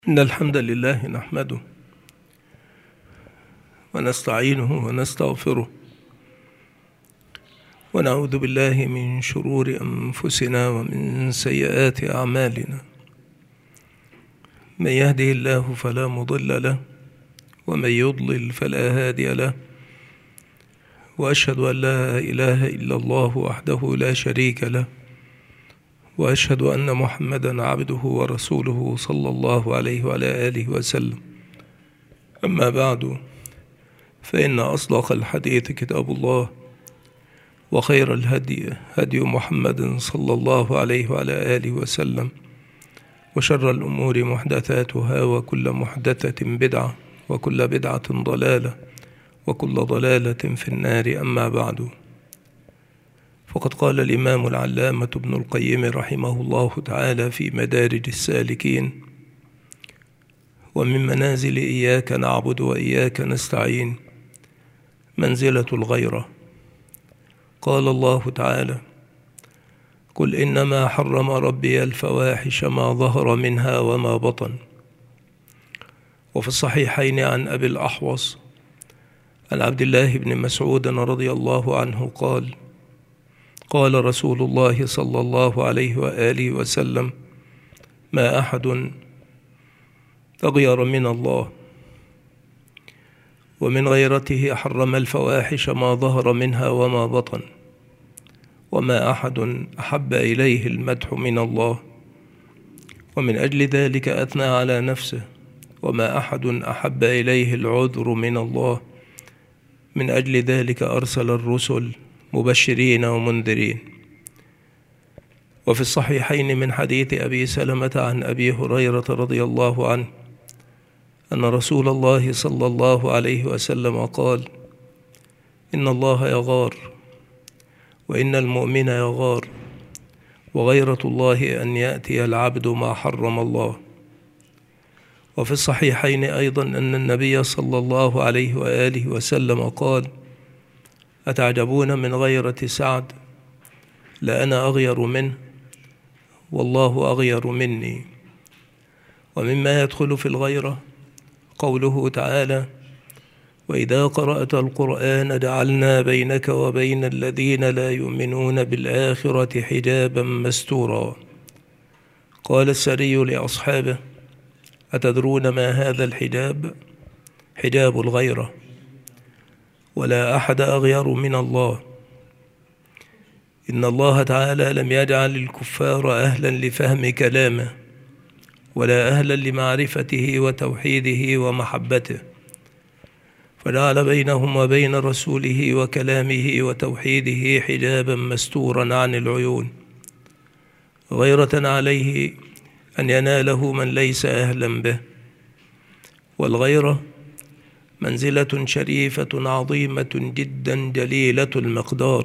إن الحمد لله نحمده ونستعينه ونستغفره ونعوذ بالله من شرور أنفسنا ومن سيئات أعمالنا. من يهده الله فلا مضل له ومن يضلل فلا هادي له، وأشهد أن لا إله إلا الله وحده لا شريك له، وأشهد أن محمدًا عبده ورسوله صلى الله عليه وعلى آله وسلم. أما بعد، فإن أصدق الحديث كتاب الله، وخير الهدي هدي محمد صلى الله عليه وعلى آله وسلم، وشر الأمور محدثاتها، وكل محدثة بدعة، وكل بدعة ضلالة، وكل ضلالة في النار. أما بعد، فقد قال الإمام العلامة ابن القيم رحمه الله تعالى في مدارج السالكين: ومن منازل إياك نعبد وإياك نستعين منزلة الغيرة. قال الله تعالى: قل إنما حرم ربي الفواحش ما ظهر منها وما بطن. وفي الصحيحين عن أبي الأحوص عن عبد الله بن مسعود رضي الله عنه قال: قال رسول الله صلى الله عليه وآله وسلم: ما أحد أغير من الله، ومن غيرته حرم الفواحش ما ظهر منها وما بطن، وما أحد أحب إليه المدح من الله، ومن أجل ذلك أثنى على نفسه، وما أحد أحب إليه العذر من الله، من أجل ذلك أرسل الرسل مبشرين ومنذرين. وفي الصحيحين من حديث أبي سلمة عن أبي هريرة رضي الله عنه أن رسول الله صلى الله عليه وسلم قال: إن الله يغار، وإن المؤمن يغار، وغيرة الله أن يأتي العبد ما حرم الله. وفي الصحيحين أيضا أن النبي صلى الله عليه وآله وسلم قال: أتعجبون من غيرة سعد؟ لأنا أغير منه، والله أغير مني. ومما يدخل في الغيرة قوله تعالى: وإذا قرأت القرآن جعلنا بينك وبين الذين لا يؤمنون بالآخرة حجابا مستورا. قال السري لأصحابه: أتدرون ما هذا الحجاب؟ حجاب الغيرة، ولا أحد أغير من الله. إن الله تعالى لم يجعل الكفار أهلا لفهم كلامه، ولا أهلا لمعرفته وتوحيده ومحبته، فجعل بينهم وبين رسوله وكلامه وتوحيده حجابا مستورا عن العيون، غيرة عليه أن يناله من ليس أهلا به. والغيرة منزلة شريفة عظيمة جدا جليلة المقدار.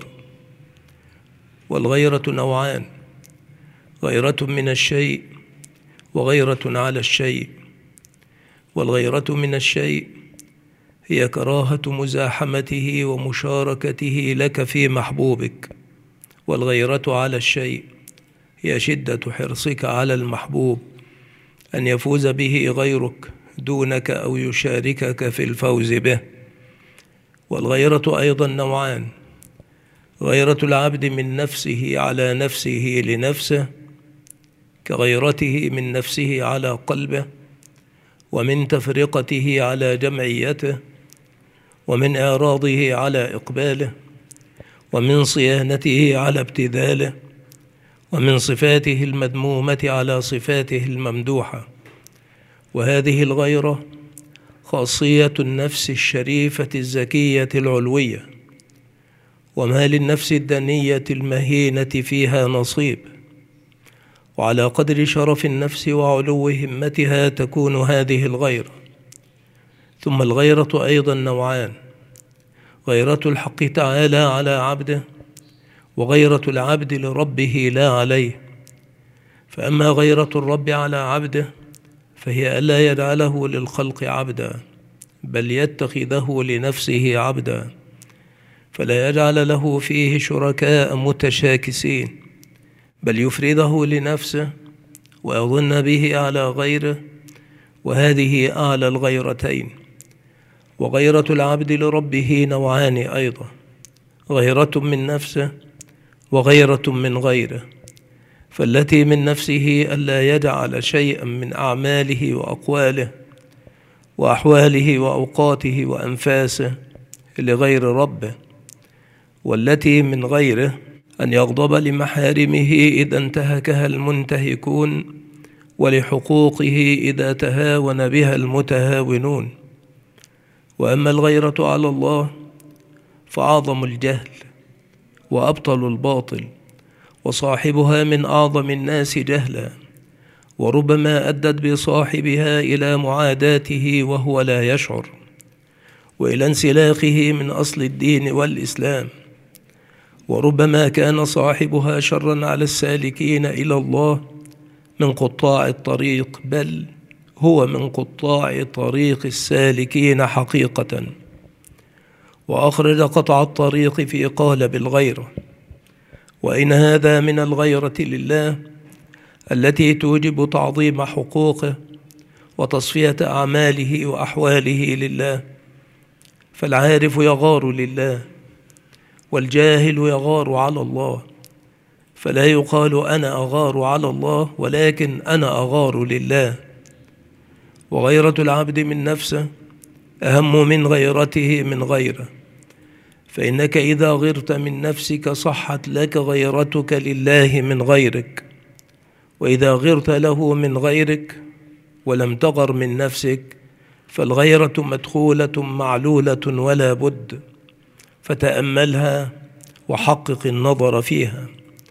والغيرة نوعان: غيرة من الشيء، وغيرة على الشيء. والغيرة من الشيء هي كراهة مزاحمته ومشاركته لك في محبوبك، والغيرة على الشيء هي شدة حرصك على المحبوب أن يفوز به غيرك دونك أو يشاركك في الفوز به. والغيرة أيضا نوعان: غيرة العبد من نفسه على نفسه لنفسه، كغيرته من نفسه على قلبه، ومن تفرقته على جمعيته، ومن إعراضه على إقباله، ومن صيانته على ابتذاله، ومن صفاته المذمومة على صفاته الممدوحة. وهذه الغيرة خاصية النفس الشريفة الزكية العلوية، وما للنفس الدنية المهينة فيها نصيب. وعلى قدر شرف النفس وعلو همتها تكون هذه الغيرة. ثم الغيرة أيضا نوعان: غيرة الحق تعالى على عبده، وغيرة العبد لربه لا عليه. فأما غيرة الرب على عبده فهي ألا يجعله للخلق عبدا، بل يتخذه لنفسه عبدا، فلا يجعل له فيه شركاء متشاكسين، بل يفرده لنفسه ويظن به على غيره، وهذه أعلى الغيرتين. وغيرة العبد لربه نوعان أيضا: غيرة من نفسه وغيرة من غيره. فالتي من نفسه ألا يجعل شيئا من أعماله وأقواله وأحواله وأوقاته وأنفاسه لغير ربه. والتي من غيره أن يغضب لمحارمه إذا انتهكها المنتهكون، ولحقوقه إذا تهاون بها المتهاونون. وأما الغيرة على الله فأعظم الجهل وأبطل الباطل، وصاحبها من أعظم الناس جهلا، وربما أدت بصاحبها إلى معاداته وهو لا يشعر، وإلى انسلاخه من أصل الدين والإسلام. وربما كان صاحبها شرا على السالكين إلى الله من قطاع الطريق، بل هو من قطاع طريق السالكين حقيقة. وأخرج قطع الطريق في قالب الغيرة. وإن هذا من الغيرة لله التي توجب تعظيم حقوقه وتصفية أعماله وأحواله لله. فالعارف يغار لله، والجاهل يغار على الله. فلا يقال أنا أغار على الله، ولكن أنا أغار لله. وغيرة العبد من نفسه أهم من غيرته من غيره، فإنك إذا غرت من نفسك صحت لك غيرتك لله من غيرك، وإذا غرت له من غيرك ولم تغر من نفسك فالغيرة مدخولة معلولة ولا بد. فتأملها وحقق النظر فيها.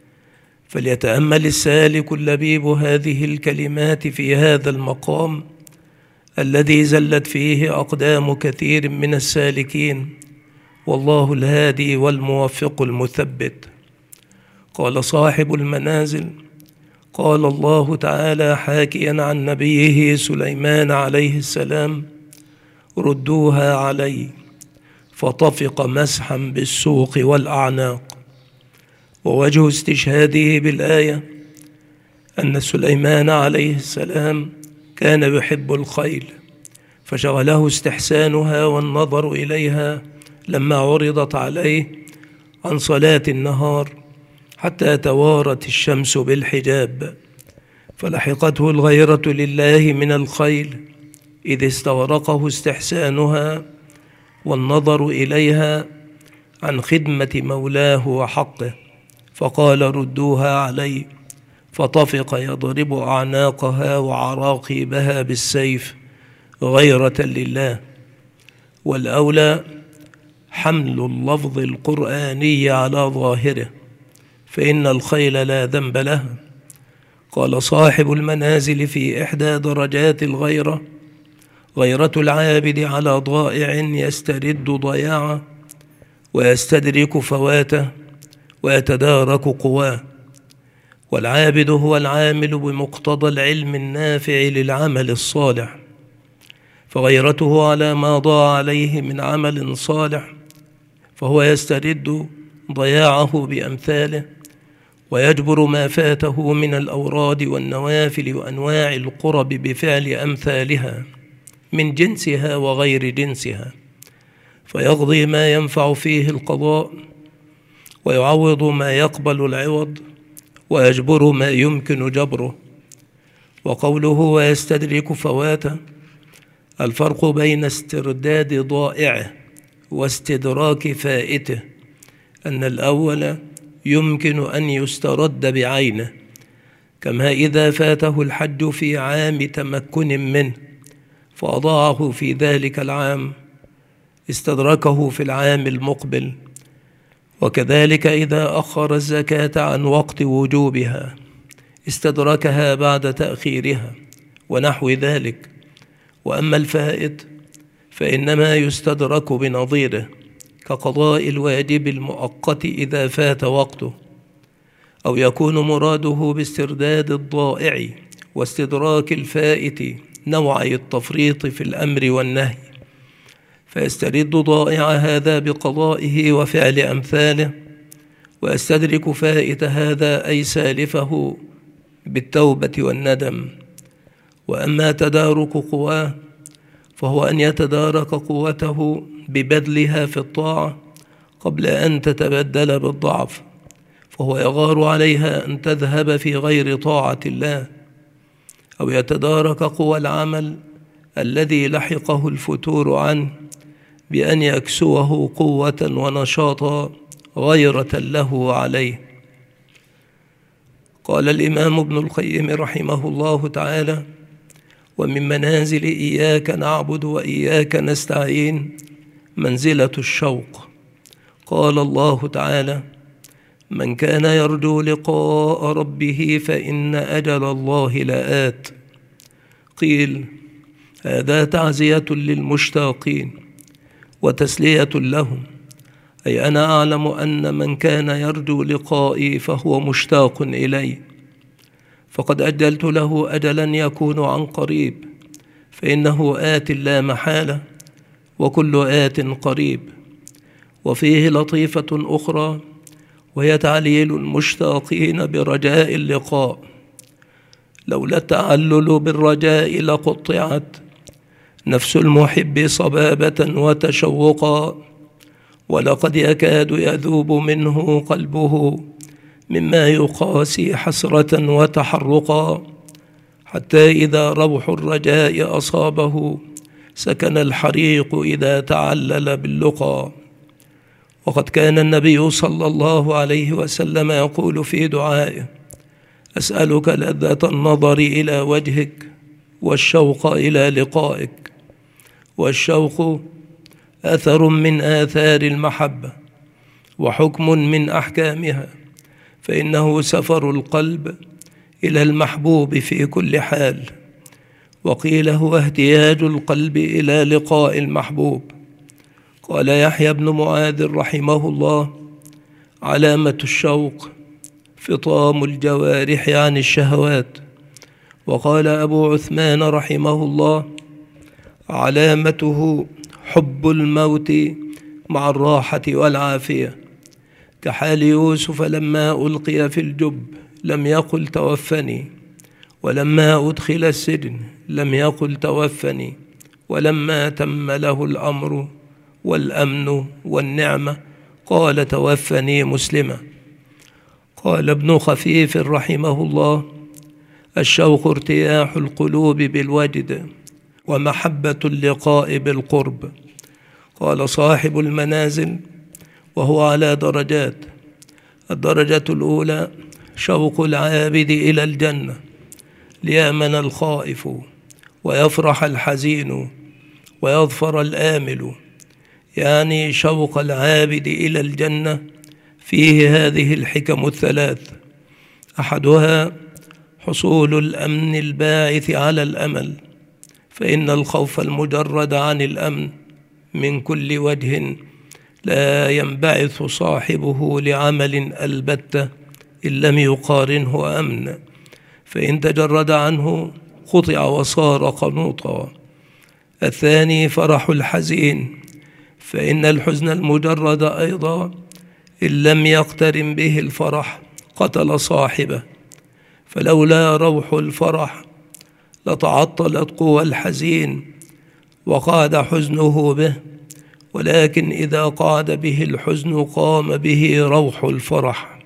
فليتأمل السالك اللبيب هذه الكلمات في هذا المقام الذي زلت فيه أقدام كثير من السالكين، والله الهادي والموفق المثبت. قال صاحب المنازل: قال الله تعالى حاكيا عن نبيه سليمان عليه السلام: ردوها علي، فطفق مسحا بالسوق والأعناق. ووجه استشهاده بالآية أن سليمان عليه السلام كان يحب الخيل، فشغله استحسانها والنظر إليها لما عرضت عليه عن صلاة النهار حتى توارت الشمس بالحجاب، فلحقته الغيرة لله من الخيل إذ استغرقه استحسانها والنظر إليها عن خدمة مولاه وحقه، فقال: ردوها علي، فطفق يضرب أعناقها وعراقيبها بالسيف غيرة لله. والأولى حمل اللفظ القرآني على ظاهره، فإن الخيل لا ذنب لها. قال صاحب المنازل في إحدى درجات الغيرة: غيرة العابد على ضائع يسترد ضياعه ويستدرك فواته ويتدارك قواه. والعابد هو العامل بمقتضى العلم النافع للعمل الصالح، فغيرته على ما ضاع عليه من عمل صالح، فهو يسترد ضياعه بأمثاله، ويجبر ما فاته من الأوراد والنوافل وأنواع القرب بفعل أمثالها من جنسها وغير جنسها، فيقضي ما ينفع فيه القضاء، ويعوض ما يقبل العوض، ويجبر ما يمكن جبره. وقوله ويستدرك فواته، الفرق بين استرداد ضائعه واستدراك فائته أن الأول يمكن أن يسترد بعينه، كما إذا فاته الحج في عام تمكن منه فأضاعه في ذلك العام استدركه في العام المقبل. وكذلك إذا أخر الزكاة عن وقت وجوبها استدركها بعد تأخيرها ونحو ذلك. وأما الفائت فإنما يستدرك بنظيره، كقضاء الواجب المؤقت إذا فات وقته، أو يكون مراده باسترداد الضائع واستدراك الفائت نوعي التفريط في الأمر والنهي، فيسترد ضائع هذا بقضائه وفعل أمثاله، ويستدرك فائت هذا أي سالفه بالتوبة والندم. وأما تدارك قواه فهو أن يتدارك قوته ببذلها في الطاعة قبل أن تتبدل بالضعف، فهو يغار عليها أن تذهب في غير طاعة الله، أو يتدارك قوى العمل الذي لحقه الفتور عنه بأن يكسوه قوة ونشاطا غيرة له عليه. قال الإمام ابن القيم رحمه الله تعالى: ومن منازل إياك نعبد وإياك نستعين منزلة الشوق. قال الله تعالى: من كان يرجو لقاء ربه فإن أجل الله لآت. قيل: هذا تعزية للمشتاقين وتسلية لهم، أي أنا أعلم أن من كان يرجو لقائي فهو مشتاق إلي، فقد أجلت له أجلا يكون عن قريب، فإنه آت لا محالة، وكل آت قريب. وفيه لطيفة أخرى، وهي تعليل المشتاقين برجاء اللقاء. لولا التعلل بالرجاء لقطعت نفس المحب صبابة وتشوقا، ولقد يكاد يذوب منه قلبه مما يقاسي حسرة وتحرقا، حتى إذا روح الرجاء أصابه سكن الحريق إذا تعلل باللقى. وقد كان النبي صلى الله عليه وسلم يقول في دعائه: أسألك لذة النظر إلى وجهك والشوق إلى لقائك. والشوق أثر من آثار المحبة وحكم من أحكامها، فإنه سفر القلب إلى المحبوب في كل حال، وقيل هو اهتياج القلب إلى لقاء المحبوب. قال يحيى بن معاذ رحمه الله: علامة الشوق فطام الجوارح عن الشهوات. وقال أبو عثمان رحمه الله: علامته حب الموت مع الراحة والعافية، كحال يوسف لما ألقي في الجب لم يقل توفني، ولما أدخل السجن لم يقل توفني، ولما تم له الأمر والأمن والنعمة قال توفني مسلما. قال ابن خفيف رحمه الله: الشوق ارتياح القلوب بالوجد ومحبة اللقاء بالقرب. قال صاحب المنازل وهو على درجات: الدرجة الأولى شوق العابد إلى الجنة ليأمن الخائف ويفرح الحزين ويظفر الآمل، يعني شوق العابد إلى الجنة فيه هذه الحكم الثلاث: أحدها حصول الأمن الباعث على الأمل، فإن الخوف المجرد عن الأمن من كل وجه لا ينبعث صاحبه لعمل البتة إن لم يقارنه أمن، فإن تجرد عنه قطع وصار قنوطا. الثاني فرح الحزين، فإن الحزن المجرد أيضا إن لم يقترن به الفرح قتل صاحبه، فلولا روح الفرح لتعطلت قوى الحزين وقعد حزنه به، ولكن إذا قعد به الحزن قام به روح الفرح.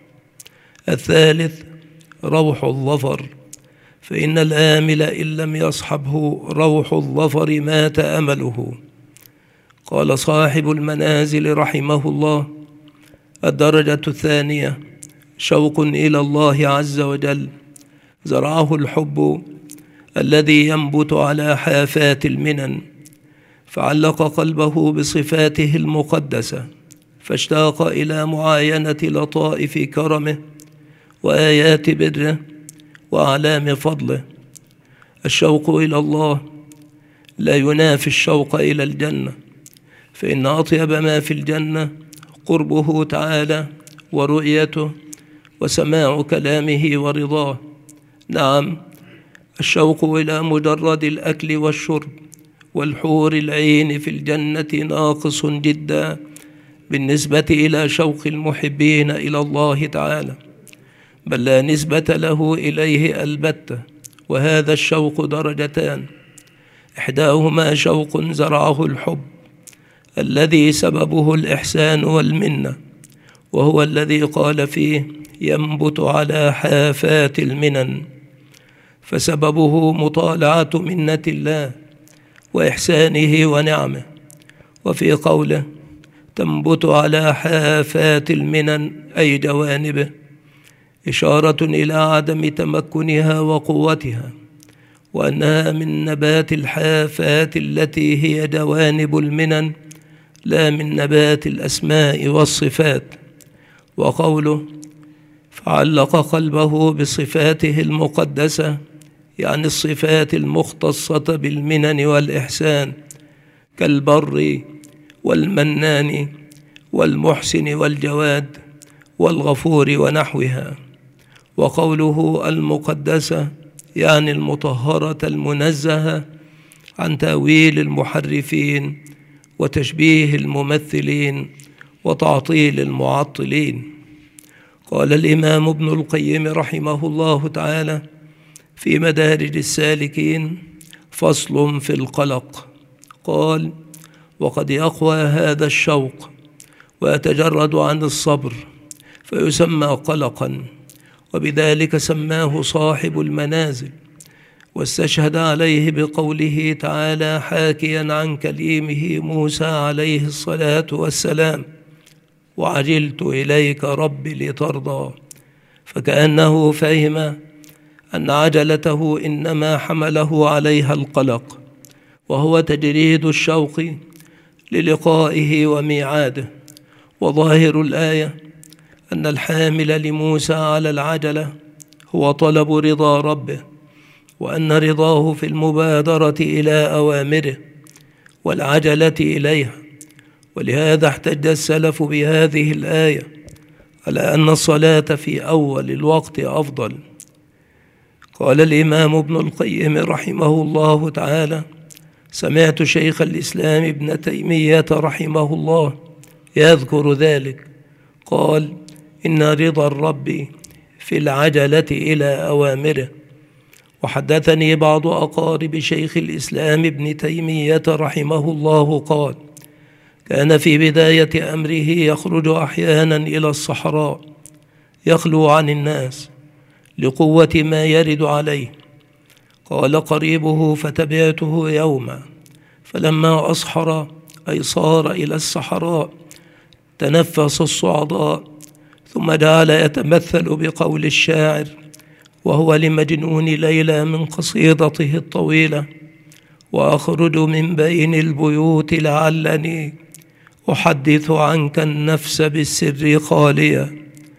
الثالث روح الظفر، فإن الآمل إن لم يصحبه روح الظفر مات أمله. قال صاحب المنازل رحمه الله: الدرجة الثانية شوق إلى الله عز وجل، زرعه الحب الذي ينبت على حافات المنن، فعلق قلبه بصفاته المقدسة، فاشتاق إلى معاينة لطائف كرمه وآيات بره وأعلام فضله. الشوق إلى الله لا ينافي الشوق إلى الجنة، فإن أطيب ما في الجنة قربه تعالى ورؤيته وسماع كلامه ورضاه. نعم، الشوق إلى مجرد الأكل والشرب والحور العين في الجنة ناقص جدا بالنسبة إلى شوق المحبين إلى الله تعالى، بل لا نسبة له إليه البتة، وهذا الشوق درجتان، إحداهما شوق زرعه الحب الذي سببه الإحسان والمنة، وهو الذي قال فيه: ينبت على حافات المنن، فسببه مطالعة منة الله وإحسانه ونعمه. وفي قوله: تنبت على حافات المنن أي جوانبه، إشارة إلى عدم تمكنها وقوتها، وأنها من نبات الحافات التي هي جوانب المنن، لا من نبات الأسماء والصفات. وقوله: فعلق قلبه بصفاته المقدسة، يعني الصفات المختصة بالمنن والإحسان، كالبر والمنان والمحسن والجواد والغفور ونحوها. وقوله المقدسة يعني المطهرة المنزهة عن تأويل المحرفين وتشبيه الممثلين وتعطيل المعطلين. قال الإمام ابن القيم رحمه الله تعالى في مدارج السالكين: فصل في القلق. قال: وقد يقوى هذا الشوق ويتجرد عن الصبر فيسمى قلقا، وبذلك سماه صاحب المنازل، واستشهد عليه بقوله تعالى حاكيا عن كليمه موسى عليه الصلاة والسلام: وعجلت إليك رب لترضى، فكأنه فهم أن عجلته إنما حمله عليها القلق، وهو تجريد الشوق للقائه وميعاده. وظاهر الآية أن الحامل لموسى على العجلة هو طلب رضا ربه، وأن رضاه في المبادرة إلى أوامره والعجلة إليها. ولهذا احتج السلف بهذه الآية على أن الصلاة في أول الوقت أفضل. قال الإمام ابن القيم رحمه الله تعالى: سمعت شيخ الإسلام ابن تيمية رحمه الله يذكر ذلك، قال: إن رضا الرب في العجلة إلى أوامره. وحدثني بعض أقارب شيخ الإسلام ابن تيمية رحمه الله قال: كان في بداية أمره يخرج أحيانا إلى الصحراء يخلو عن الناس لقوة ما يرد عليه. قال قريبه: فتبعته يوما، فلما أصحر أي صار إلى الصحراء تنفس الصعداء، ثم جعل يتمثل بقول الشاعر، وهو لمجنون ليلى من قصيدته الطويلة: وأخرج من بين البيوت لعلني أحدث عنك النفس بالسر خاليا.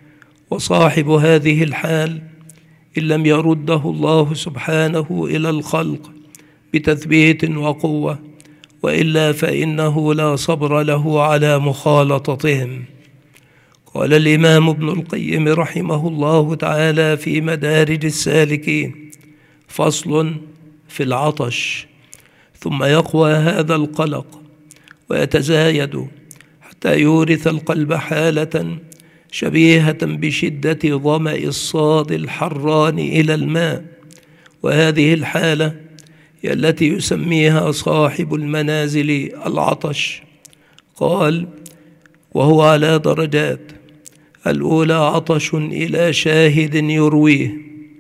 وصاحب هذه الحال إن لم يرده الله سبحانه إلى الخلق بتثبيت وقوة، وإلا فإنه لا صبر له على مخالطتهم. قال الإمام ابن القيم رحمه الله تعالى في مدارج السالكين: فصل في العطش. ثم يقوى هذا القلق ويتزايد حتى يورث القلب حالة شبيهة بشدة ظمأ الصاد الحران إلى الماء، وهذه الحالة هي التي يسميها صاحب المنازل العطش. قال: وهو على درجات: الأولى عطش إلى شاهد يرويه،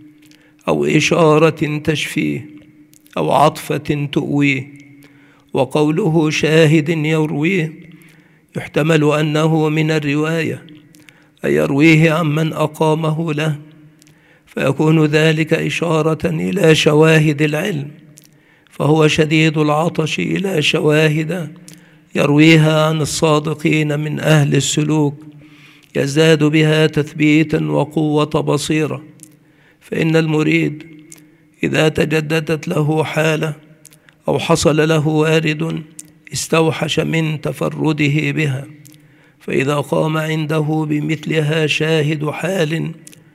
أو إشارة تشفيه، أو عطفة تؤويه. وقوله شاهد يرويه يحتمل أنه من الرواية، أي يرويه عمن أقامه له، فيكون ذلك إشارة إلى شواهد العلم، فهو شديد العطش إلى شواهد يرويها عن الصادقين من أهل السلوك، يزداد بها تثبيتا وقوة بصيرة. فإن المريد إذا تجددت له حالة أو حصل له وارد استوحش من تفرده بها، فإذا قام عنده بمثلها شاهد حال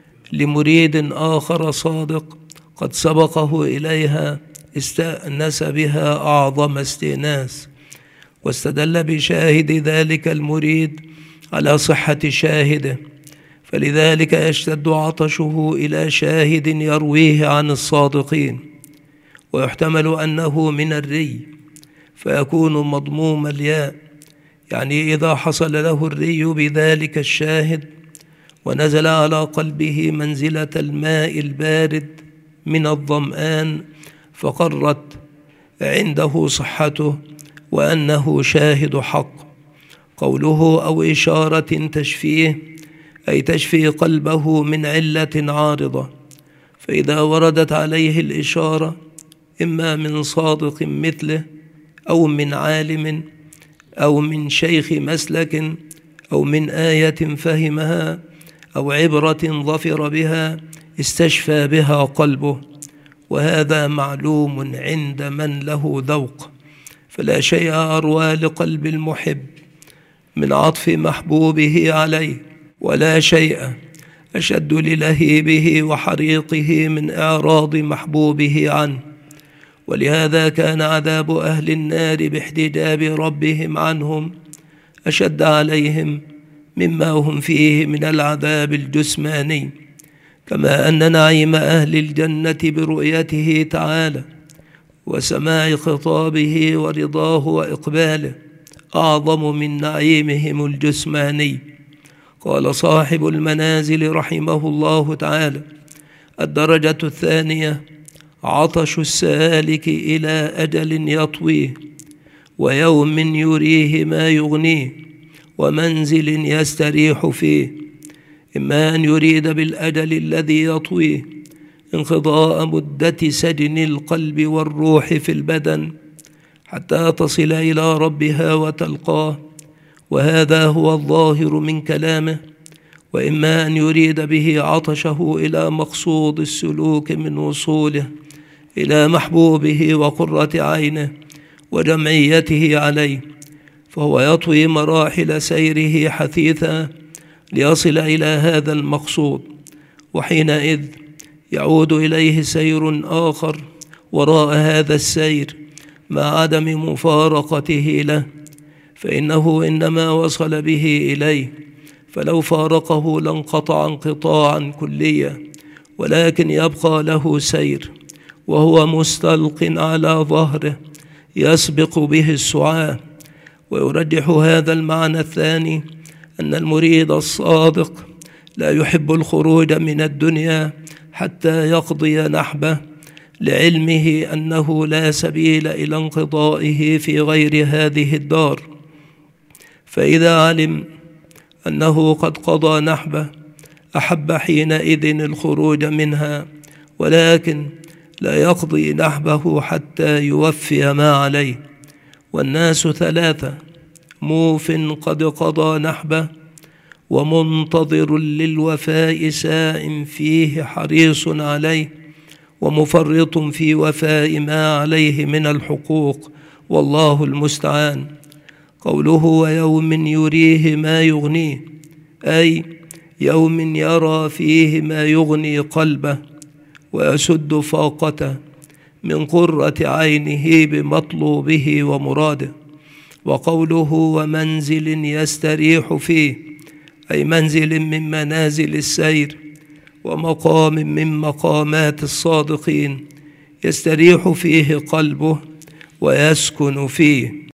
لمريد آخر صادق قد سبقه إليها استأنس بها أعظم استئناس، واستدل بشاهد ذلك المريد على صحة شاهده، فلذلك يشتد عطشه إلى شاهد يرويه عن الصادقين، ويحتمل أنه من الري فيكون مضموم الياء، يعني إذا حصل له الري بذلك الشاهد ونزل على قلبه منزلة الماء البارد من الظمآن فقرت عنده صحته وأنه شاهد حق. قوله أو إشارة تشفيه، أي تشفي قلبه من علة عارضة، فإذا وردت عليه الإشارة إما من صادق مثله أو من عالم أو من شيخ مسلك أو من آية فهمها أو عبرة ظفر بها استشفى بها قلبه، وهذا معلوم عند من له ذوق. فلا شيء أروى لقلب المحب من عطف محبوبه عليه، ولا شيء أشد للهيبه وحريقه من إعراض محبوبه عنه. ولهذا كان عذاب أهل النار باحتجاب ربهم عنهم أشد عليهم مما هم فيه من العذاب الجسماني، كما أن نعيم أهل الجنة برؤيته تعالى وسماع خطابه ورضاه وإقباله أعظم من نعيمهم الجسماني. قال صاحب المنازل رحمه الله تعالى: الدرجة الثانية عطش السالك إلى أجل يطويه، ويوم يريه ما يغنيه، ومنزل يستريح فيه، إما أن يريد بالأجل الذي يطويه انقضاء مدة سجن القلب والروح في البدن حتى تصل إلى ربها وتلقاه، وهذا هو الظاهر من كلامه، وإما أن يريد به عطشه إلى مقصود السلوك من وصوله إلى محبوبه وقرة عينه وجمعيته عليه، فهو يطوي مراحل سيره حثيثا ليصل إلى هذا المقصود، وحينئذ يعود إليه سير آخر وراء هذا السير مع عدم مفارقته له، فإنه إنما وصل به إليه، فلو فارقه لانقطع انقطاعا كليا، ولكن يبقى له سير وهو مستلق على ظهره يسبق به السعاة. ويرجح هذا المعنى الثاني أن المريد الصادق لا يحب الخروج من الدنيا حتى يقضي نحبه، لعلمه أنه لا سبيل إلى انقضائه في غير هذه الدار، فإذا علم أنه قد قضى نحبه أحب حينئذ الخروج منها، ولكن لا يقضي نحبه حتى يوفي ما عليه. والناس ثلاثة: موف قد قضى نحبه، ومنتظر للوفاء ساء فيه حريص عليه، ومفرط في وفاء ما عليه من الحقوق، والله المستعان. قوله ويوم يريه ما يغنيه، أي يوم يرى فيه ما يغني قلبه ويسد فاقته من قرة عينه بمطلوبه ومراده. وقوله ومنزل يستريح فيه، أي منزل من منازل السير ومقام من مقامات الصادقين يستريح فيه قلبه ويسكن فيه.